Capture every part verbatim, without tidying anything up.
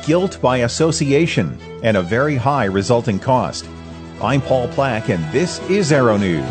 guilt by association, and a very high resulting cost. I'm Paul Plack, and this is Aero News.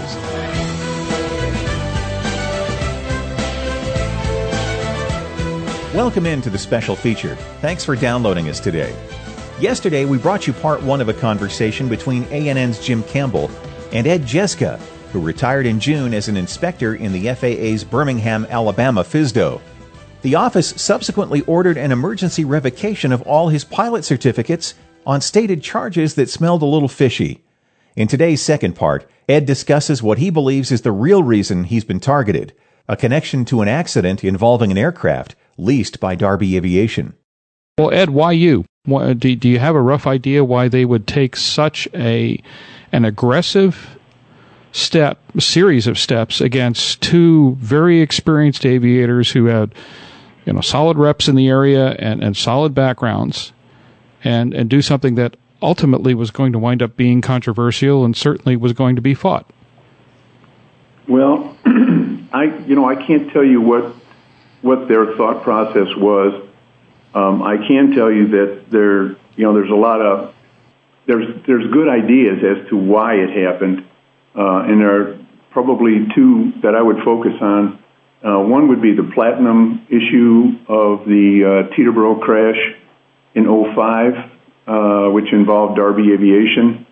Welcome into the special feature. Thanks for downloading us today. Yesterday, we brought you part one of a conversation between A N N's Jim Campbell and Ed Jeska, who retired in June as an inspector in the F A A's Birmingham, Alabama F S D O. The office subsequently ordered an emergency revocation of all his pilot certificates on stated charges that smelled a little fishy. In today's second part, Ed discusses what he believes is the real reason he's been targeted, a connection to an accident involving an aircraft leased by Darby Aviation. Well, Ed, why you? Why, do, do you have a rough idea why they would take such a an aggressive step, series of steps against two very experienced aviators who had, you know, solid reps in the area and, and solid backgrounds, and, and do something that ultimately was going to wind up being controversial and certainly was going to be fought? Well, I you know I can't tell you what what their thought process was. Um, I can tell you that there you know there's a lot of there's there's good ideas as to why it happened, uh, and there are probably two that I would focus on. Uh, one would be the platinum issue of the uh, Teterboro crash in oh five. Uh, which involved Darby Aviation.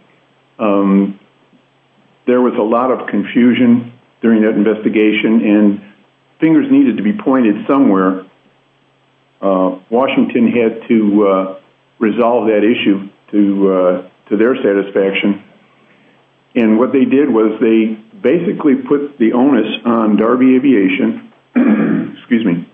Um, there was a lot of confusion during that investigation, and fingers needed to be pointed somewhere. Uh, Washington had to uh, resolve that issue to uh, to their satisfaction. And what they did was they basically put the onus on Darby Aviation, excuse me,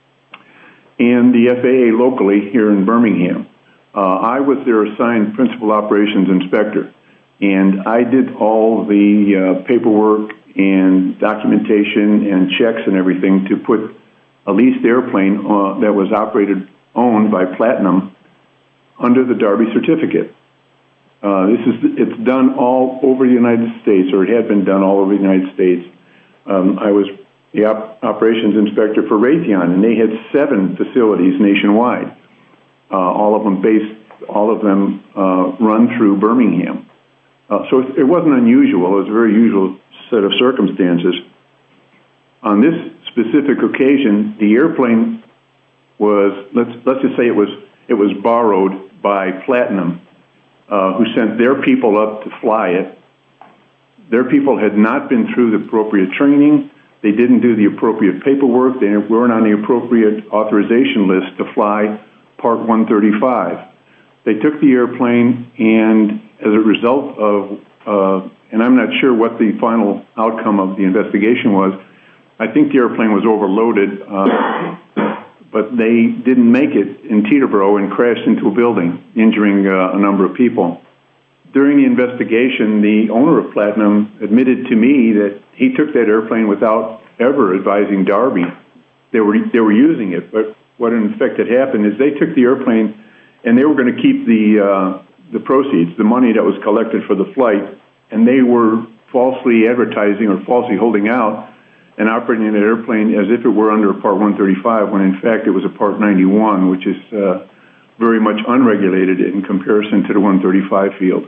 and the F A A locally here in Birmingham. Uh, I was their assigned principal operations inspector, and I did all the uh, paperwork and documentation and checks and everything to put a leased airplane uh, that was operated, owned by Platinum under the Darby certificate. Uh, this is it's done all over the United States, or it had been done all over the United States. Um, I was the op- operations inspector for Raytheon, and they had seven facilities nationwide. Uh, all of them based, all of them uh, run through Birmingham. Uh, so it, it wasn't unusual. It was a very usual set of circumstances. On this specific occasion, the airplane was, let's let's just say it was it was borrowed by Platinum, uh, who sent their people up to fly it. Their people had not been through the appropriate training. They didn't do the appropriate paperwork. They weren't on the appropriate authorization list to fly Part one thirty-five. They took the airplane, and as a result of, uh, and I'm not sure what the final outcome of the investigation was, I think the airplane was overloaded, uh, but they didn't make it in Teterboro and crashed into a building, injuring uh, a number of people. During the investigation, the owner of Platinum admitted to me that he took that airplane without ever advising Darby. They were they were using it, but what in effect had happened is they took the airplane and they were going to keep the uh, the proceeds, the money that was collected for the flight, and they were falsely advertising or falsely holding out and operating an airplane as if it were under a Part one thirty-five, when in fact it was a Part ninety-one, which is uh, very much unregulated in comparison to the one thirty-five field.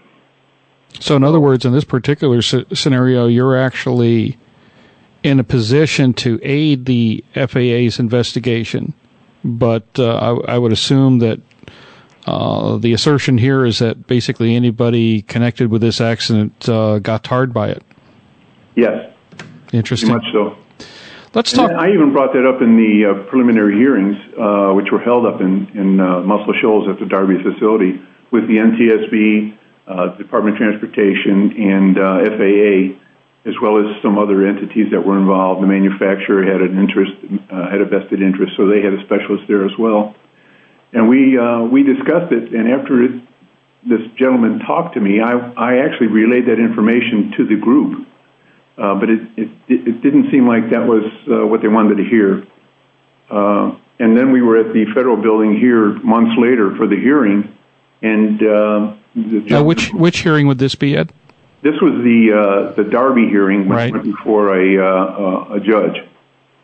So in other words, in this particular c- scenario, you're actually in a position to aid the F A A's investigation, but uh, I, I would assume that uh, the assertion here is that basically anybody connected with this accident uh, got tarred by it. Yes. Interesting. Pretty much so. Let's talk. And I even brought that up in the uh, preliminary hearings, uh, which were held up in, in uh, Muscle Shoals at the Darby facility with the N T S B, uh, Department of Transportation, and uh, F A A, as well as some other entities that were involved. The manufacturer had an interest, uh, had a vested interest, so they had a specialist there as well. And we uh, we discussed it, and after it, this gentleman talked to me, I, I actually relayed that information to the group, uh, but it, it it didn't seem like that was uh, what they wanted to hear. Uh, and then we were at the federal building here months later for the hearing, and uh, the now, which which hearing would this be, Ed? This was the uh, the Darby hearing, which right. went before a uh, a judge.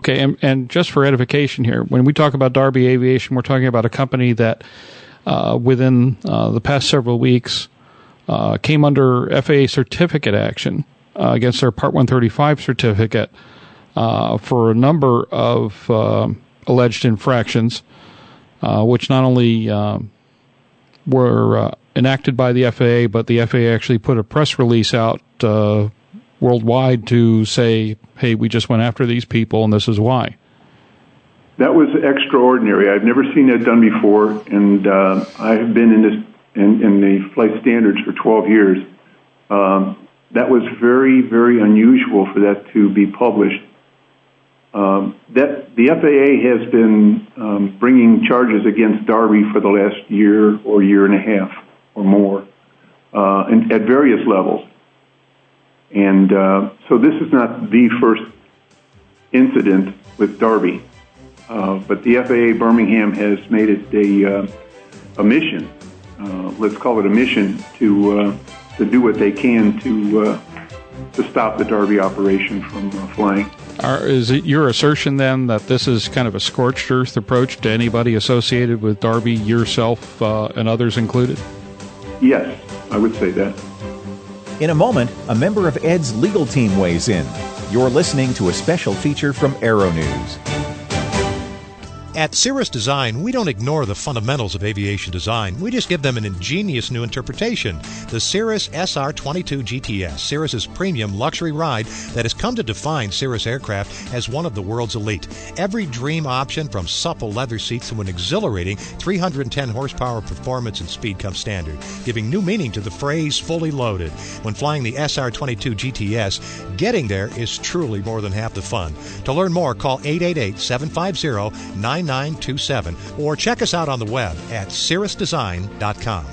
Okay, and, and just for edification here, when we talk about Darby Aviation, we're talking about a company that uh, within uh, the past several weeks uh, came under F A A certificate action uh, against their Part one thirty-five certificate uh, for a number of uh, alleged infractions, uh, which not only uh, were uh, enacted by the F A A, but the F A A actually put a press release out uh, worldwide to say, hey, we just went after these people and this is why. That was extraordinary. I've never seen that done before, and uh, I've been in this in, in the flight standards for twelve years. Um, that was very, very unusual for that to be published. Um, that the F A A has been um, bringing charges against Darby for the last year or year and a half or more, uh, and at various levels. And uh, so this is not the first incident with Darby, uh, but the F A A Birmingham has made it a uh, a mission. Uh, let's call it a mission to uh, to do what they can to uh, to stop the Darby operation from uh, flying. Are, is it your assertion then that this is kind of a scorched earth approach to anybody associated with Darby, yourself uh, and others included? Yes, I would say that. In a moment, a member of Ed's legal team weighs in. You're listening to a special feature from Aero News. At Cirrus Design, we don't ignore the fundamentals of aviation design. We just give them an ingenious new interpretation. The Cirrus S R twenty-two G T S, Cirrus's premium luxury ride that has come to define Cirrus aircraft as one of the world's elite. Every dream option, from supple leather seats to an exhilarating three hundred ten horsepower performance and speed, comes standard, giving new meaning to the phrase fully loaded. When flying the S R twenty-two G T S, getting there is truly more than half the fun. To learn more, call eight eight eight, seven five zero, nine nine two seven or check us out on the web at cirrus design dot com.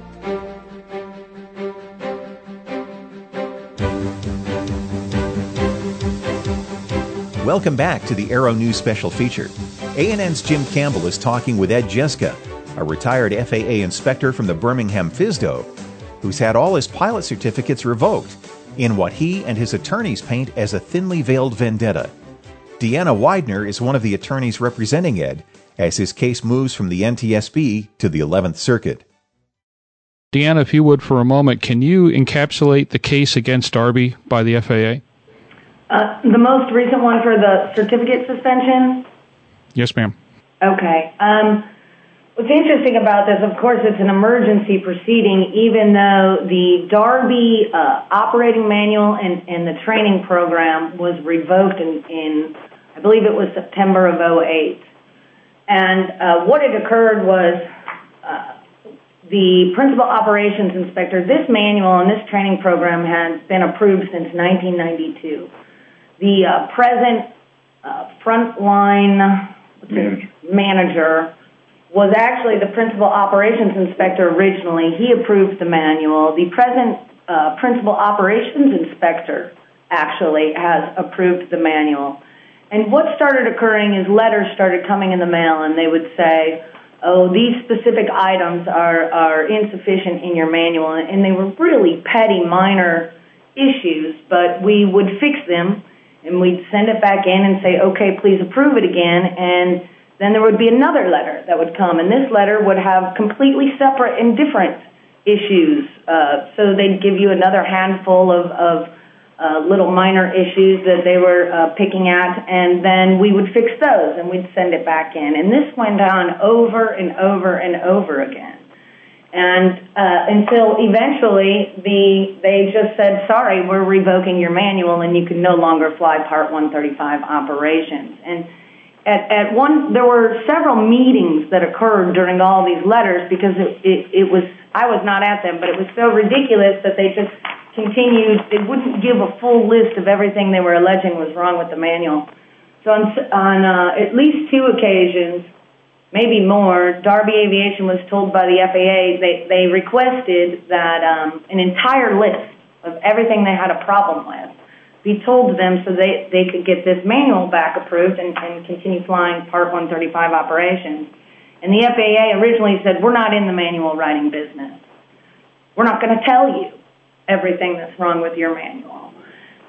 Welcome back to the Aero News special feature. A N N's Jim Campbell is talking with Ed Jeska, a retired F A A inspector from the Birmingham F S D O, who's had all his pilot certificates revoked in what he and his attorneys paint as a thinly veiled vendetta. Deanna Widener is one of the attorneys representing Ed as his case moves from the N T S B to the eleventh Circuit. Deanna, if you would for a moment, can you encapsulate the case against Darby by the F A A? Uh, the most recent one for the certificate suspension? Yes, ma'am. Okay. Um, what's interesting about this, of course, it's an emergency proceeding, even though the Darby uh, operating manual and, and the training program was revoked in, in I believe it was September of oh eight. And uh, what had occurred was uh, the principal operations inspector, this manual and this training program has been approved since nineteen ninety-two. The uh, present uh, frontline manager. manager was actually the principal operations inspector originally. He approved the manual. The present uh, principal operations inspector actually has approved the manual. And what started occurring is letters started coming in the mail, and they would say, oh, these specific items are, are insufficient in your manual. And they were really petty, minor issues, but we would fix them, and we'd send it back in and say, okay, please approve it again. And then there would be another letter that would come, and this letter would have completely separate and different issues. Uh, so they'd give you another handful of, of uh, little minor issues that they were uh, picking at, and then we would fix those, and we'd send it back in. And this went on over and over and over again. And uh, until eventually the they just said, sorry, we're revoking your manual, and you can no longer fly Part one thirty-five operations. And At, at one, there were several meetings that occurred during all these letters because it, it, it was, I was not at them, but it was so ridiculous that they just continued, they wouldn't give a full list of everything they were alleging was wrong with the manual. So on, on uh, at least two occasions, maybe more, Darby Aviation was told by the F A A, they, they requested that um, an entire list of everything they had a problem with be told to them so they, they could get this manual back approved and, and continue flying Part one thirty-five operations. And the F A A originally said, we're not in the manual writing business. We're not going to tell you everything that's wrong with your manual.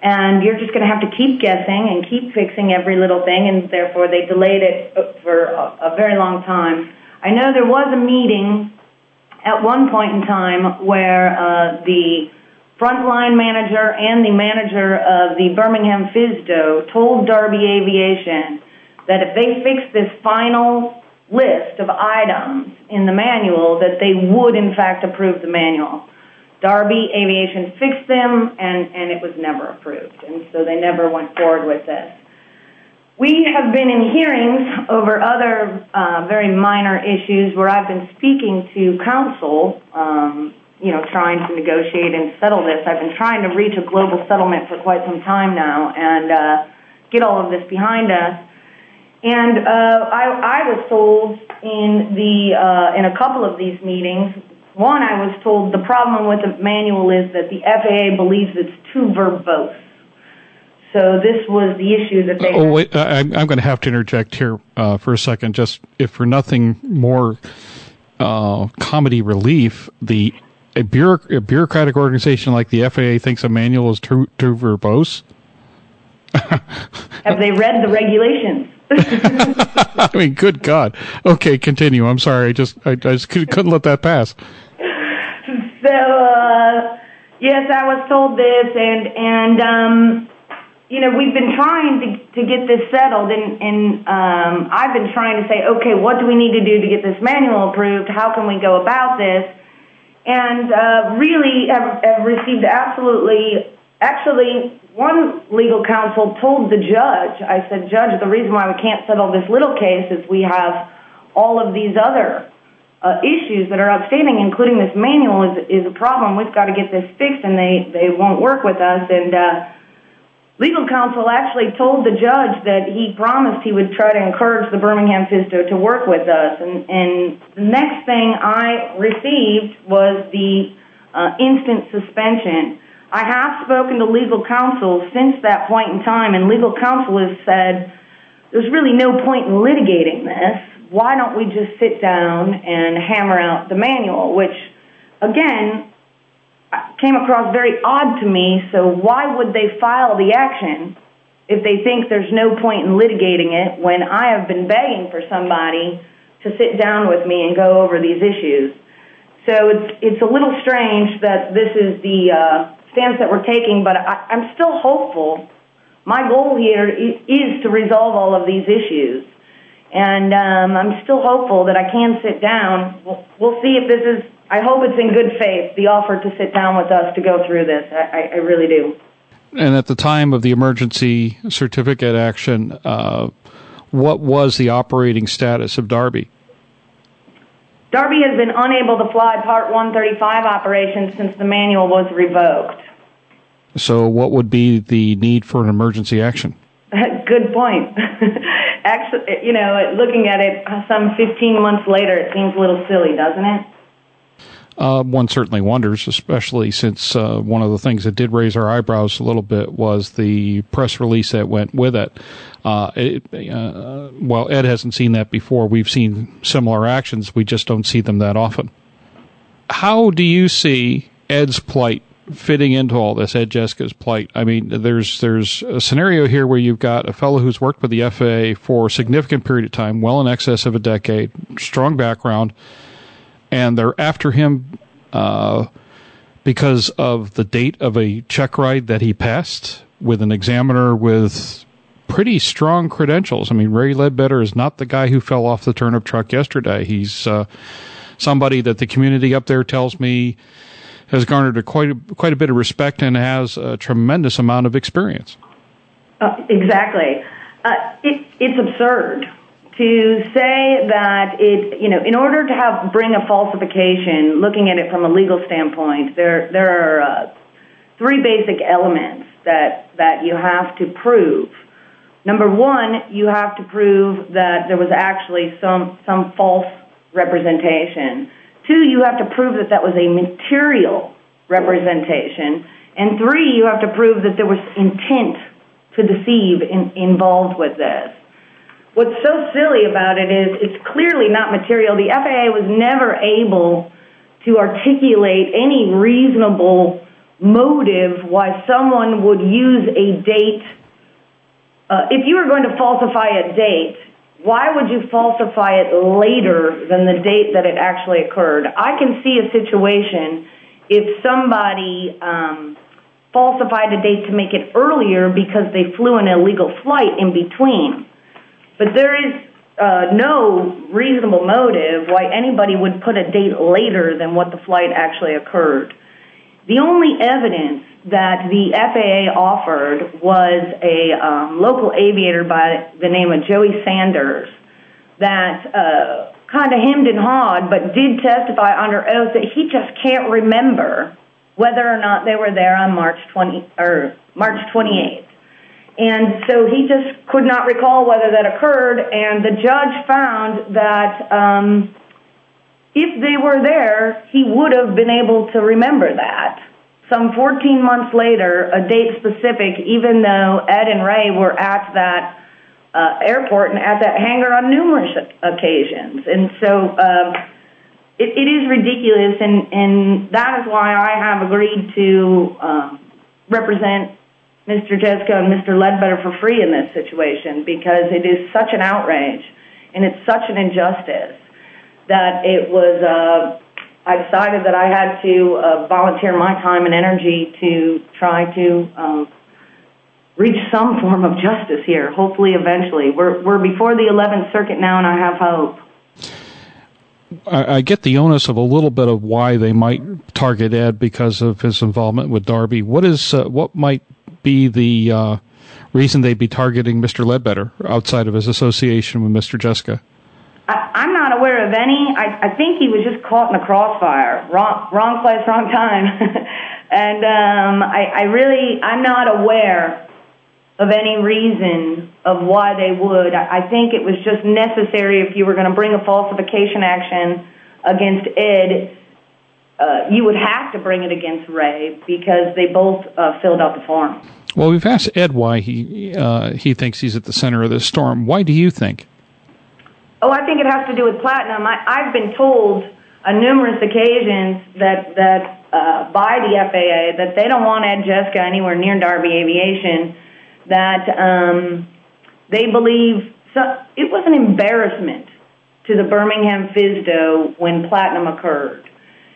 and you're just going to have to keep guessing and keep fixing every little thing, and therefore they delayed it for a, a very long time. I know there was a meeting at one point in time where uh, the frontline manager and the manager of the Birmingham F I S D O told Darby Aviation that if they fixed this final list of items in the manual, that they would in fact approve the manual. Darby Aviation fixed them, and, and it was never approved, and so they never went forward with this. We have been in hearings over other uh, very minor issues where I've been speaking to counsel, um, you know, trying to negotiate and settle this. I've been trying to reach a global settlement for quite some time now and uh, get all of this behind us. And uh, I, I was told in the uh, in a couple of these meetings, one, I was told the problem with the manual is that the F A A believes it's too verbose. So this was the issue that they... Oh, wait, I, I'm going to have to interject here uh, for a second, just if for nothing more uh, comedy relief, the a, bureauc- a bureaucratic organization like the F A A thinks a manual is too, too verbose? Have they read the regulations? I mean, good God. Okay, continue. I'm sorry. I just I, I just couldn't let that pass. So, uh, yes, I was told this, and, and um, you know, we've been trying to, to get this settled, and, and um, I've been trying to say, okay, what do we need to do to get this manual approved? How can we go about this? And uh, really have, have received absolutely, actually, one legal counsel told the judge, I said, Judge, the reason why we can't settle this little case is we have all of these other uh, issues that are outstanding, including this manual is, is a problem. We've got to get this fixed, and they, they won't work with us. And uh, legal counsel actually told the judge that he promised he would try to encourage the Birmingham F I S D O to work with us. And, and the next thing I received was the uh, instant suspension. I have spoken to legal counsel since that point in time, and legal counsel has said, there's really no point in litigating this. Why don't we just sit down and hammer out the manual, which, again, came across very odd to me. So why would they file the action if they think there's no point in litigating it when I have been begging for somebody to sit down with me and go over these issues? So it's it's a little strange that this is the uh, stance that we're taking, but I, I'm still hopeful. My goal here is, is to resolve all of these issues. And um, I'm still hopeful that I can sit down. We'll, we'll see if this is, I hope it's in good faith, the offer to sit down with us to go through this. I, I really do. And at the time of the emergency certificate action, uh, what was the operating status of Darby? Darby has been unable to fly Part one thirty-five operations since the manual was revoked. So what would be the need for an emergency action? Good point. Actually, you know, looking at it some fifteen months later, it seems a little silly, doesn't it? Uh, one certainly wonders, especially since uh, one of the things that did raise our eyebrows a little bit was the press release that went with it. Uh, it uh, well, Ed hasn't seen that before. We've seen similar actions. We just don't see them that often. How do you see Ed's plight fitting into all this, Ed Jeska's plight? I mean, there's there's a scenario here where you've got a fellow who's worked with the F A A for a significant period of time, well in excess of a decade, strong background, and they're after him uh, because of the date of a check ride that he passed with an examiner with pretty strong credentials. I mean, Ray Ledbetter is not the guy who fell off the turnip truck yesterday. He's uh, somebody that the community up there tells me has garnered a quite a, quite a bit of respect and has a tremendous amount of experience. Uh, exactly. Uh, it, it's absurd to say that it, you know, in order to have bring a falsification, looking at it from a legal standpoint, there there are uh, three basic elements that that you have to prove. Number one, you have to prove that there was actually some some false representation. Two, you have to prove that that was a material representation. And three, you have to prove that there was intent to deceive in, involved with this. What's so silly about it is it's clearly not material. The F A A was never able to articulate any reasonable motive why someone would use a date. Uh, if you were going to falsify a date, why would you falsify it later than the date that it actually occurred? I can see a situation if somebody um, falsified a date to make it earlier because they flew an illegal flight in between. But there is uh, no reasonable motive why anybody would put a date later than what the flight actually occurred. The only evidence that the F A A offered was a um, local aviator by the name of Joey Sanders that uh, kind of hemmed and hawed, but did testify under oath that he just can't remember whether or not they were there on March twentieth or March twenty-eighth. And so he just could not recall whether that occurred, and the judge found that um, if they were there, he would have been able to remember that. Some fourteen months later, a date specific, even though Ed and Ray were at that uh, airport and at that hangar on numerous occasions. And so um, it, it is ridiculous, and, and that is why I have agreed to um, represent Mister Jeska and Mister Ledbetter for free in this situation, because it is such an outrage and it's such an injustice that it was, uh, I decided that I had to uh, volunteer my time and energy to try to um, reach some form of justice here, hopefully eventually. We're, we're before the eleventh Circuit now, and I have hope. I, I get the onus of a little bit of why they might target Ed because of his involvement with Darby. What is uh, what might be the uh, reason they'd be targeting Mister Ledbetter outside of his association with Mister Jeska? I, I'm not aware of any. I, I think he was just caught in a crossfire. Wrong, wrong place, wrong time. and um, I, I really, I'm not aware of any reason of why they would. I, I think it was just necessary if you were going to bring a falsification action against Ed. Uh, you would have to bring it against Ray because they both uh, filled out the form. Well, we've asked Ed why he uh, he thinks he's at the center of this storm. Why do you think? Oh, I think it has to do with platinum. I, I've been told on numerous occasions that that uh, by the F A A that they don't want Ed Jeska anywhere near Darby Aviation. That um, they believe so, it was an embarrassment to the Birmingham F I S D O when platinum occurred.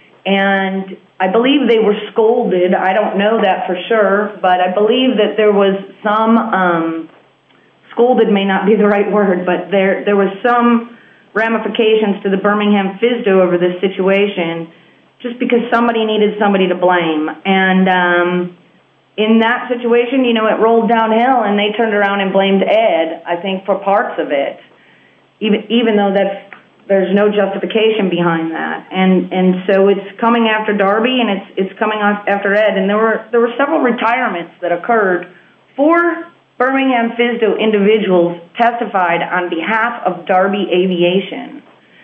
And I believe they were scolded. I don't know that for sure, but I believe that there was some, um, scolded may not be the right word, but there there was some ramifications to the Birmingham F I S D O over this situation just because somebody needed somebody to blame. And um, in that situation, you know, it rolled downhill and they turned around and blamed Ed, I think, for parts of it, even even though that's there's no justification behind that, and and so it's coming after Darby, and it's it's coming after Ed, and there were there were several retirements that occurred. Four Birmingham F I S D O individuals testified on behalf of Darby Aviation,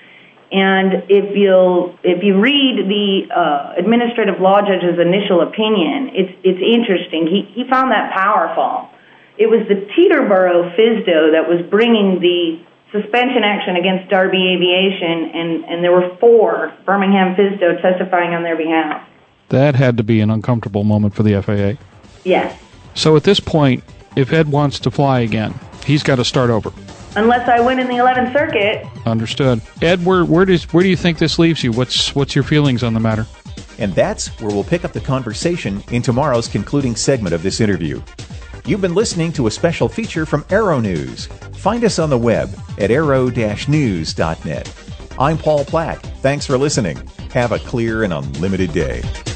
and if you if you read the uh, administrative law judge's initial opinion, it's it's interesting. He he found that powerful. It was the Teterboro F I S D O that was bringing the suspension action against Darby Aviation, and, and there were four Birmingham F I S D O testifying on their behalf. That had to be an uncomfortable moment for the F A A. Yes. So at this point, if Ed wants to fly again, he's got to start over. Unless I win in the eleventh Circuit. Understood. Ed, where where does where do you think this leaves you? What's what's your feelings on the matter? And that's where we'll pick up the conversation in tomorrow's concluding segment of this interview. You've been listening to a special feature from Aero News. Find us on the web at aero dash news dot net. I'm Paul Platt. Thanks for listening. Have a clear and unlimited day.